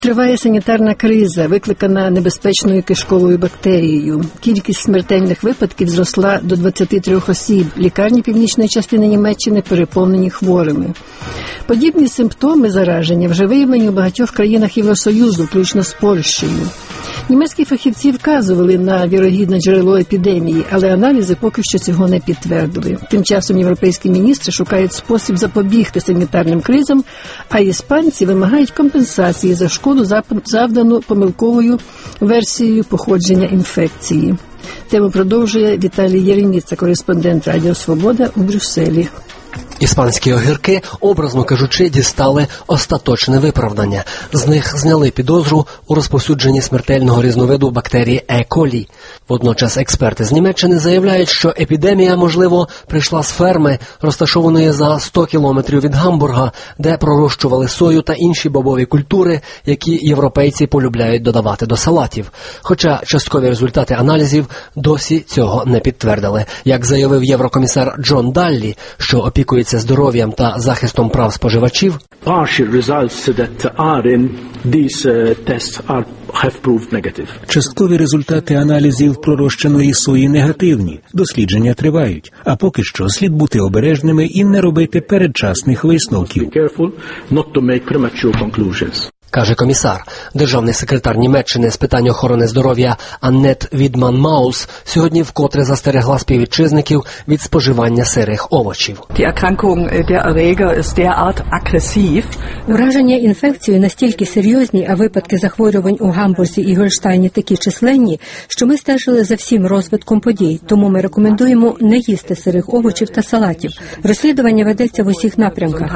Триває санітарна криза, викликана небезпечною кишковою бактерією. Кількість смертельних випадків зросла до 23 осіб. Лікарні північної частини Німеччини переповнені хворими. Подібні симптоми зараження вже виявлені у багатьох країнах Євросоюзу, включно з Польщею. Німецькі фахівці вказували на вірогідне джерело епідемії, але аналізи поки що цього не підтвердили. Тим часом європейські міністри шукають спосіб запобігти санітарним кризам, а іспанці вимагають компенсації за шкоду, завдану помилковою версією походження інфекції. Тему продовжує Віталій Єреміца, кореспондент Радіо Свобода у Брюсселі. Іспанські огірки, образно кажучи, дістали остаточне виправдання. З них зняли підозру у розповсюдженні смертельного різновиду бактерії Е. колі. Водночас експерти з Німеччини заявляють, що епідемія, можливо, прийшла з ферми, розташованої за 100 кілометрів від Гамбурга, де пророщували сою та інші бобові культури, які європейці полюбляють додавати до салатів. Хоча часткові результати аналізів досі цього не підтвердили. Як заявив єврокомісар Джон Даллі, що опікується здоров'ям та захистом прав споживачів, часткові результати аналізів пророщеної сої негативні. Дослідження тривають. А поки що слід бути обережними і не робити передчасних висновків. каже комісар. Державний секретар Німеччини з питань охорони здоров'я Аннет Відман-Маус сьогодні вкотре застерегла співвітчизників від споживання сирих овочів. Ураження інфекцією настільки серйозні, а випадки захворювань у Гамбурзі і Гольштайні такі численні, що ми стежили за всім розвитком подій. Тому ми рекомендуємо не їсти сирих овочів та салатів. Розслідування ведеться в усіх напрямках.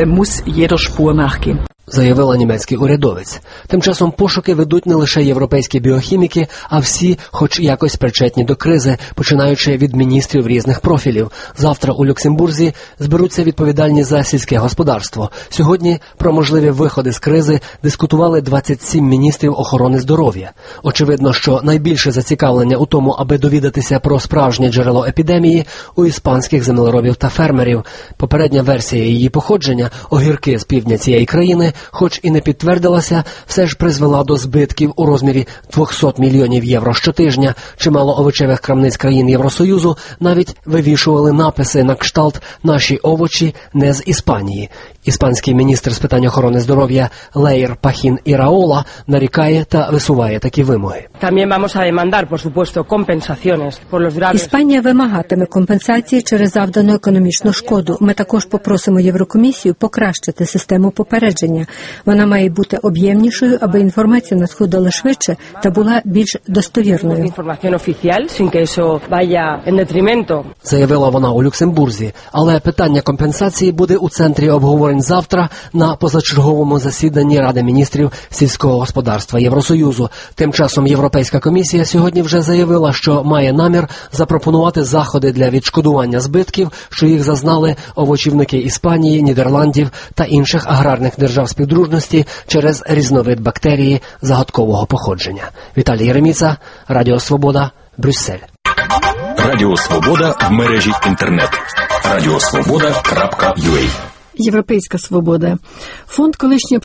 Заявила німецький урядовець. Тим часом пошуки ведуть не лише європейські біохіміки, а всі, хоч якось причетні до кризи, починаючи від міністрів різних профілів. Завтра у Люксембурзі зберуться відповідальні за сільське господарство. Сьогодні про можливі виходи з кризи дискутували 27 міністрів охорони здоров'я. Очевидно, що найбільше зацікавлення у тому, аби довідатися про справжнє джерело епідемії, у іспанських землеробів та фермерів. Попередня версія її походження, огірки з півдня цієї країни, хоч і не підтвердилася, все ж призвела до збитків у розмірі 200 мільйонів євро щотижня. Чимало овочевих крамниць країн Євросоюзу навіть вивішували написи на кшталт «Наші овочі не з Іспанії». Іспанський міністр з питань охорони здоров'я Лейр Пахін Іраола нарікає та висуває такі вимоги. Іспанія вимагатиме компенсації через завдану економічну шкоду. Ми також попросимо Єврокомісію покращити систему попередження. Вона має бути об'ємнішою, аби інформація надходила швидше та була більш достовірною. Заявила вона у Люксембурзі. Але питання компенсації буде у центрі обговорень завтра на позачерговому засіданні Ради міністрів сільського господарства Євросоюзу. Тим часом Європейська комісія сьогодні вже заявила, що має намір запропонувати заходи для відшкодування збитків, що їх зазнали овочівники Іспанії, Нідерландів та інших аграрних держав співдружності через різновид бактерії загадкового походження. Віталій Єреміца, Радіо Свобода, Брюссель. Радіо Свобода в мережі інтернет. Радіосвобода.ua. Європейська свобода. Фонд колишньої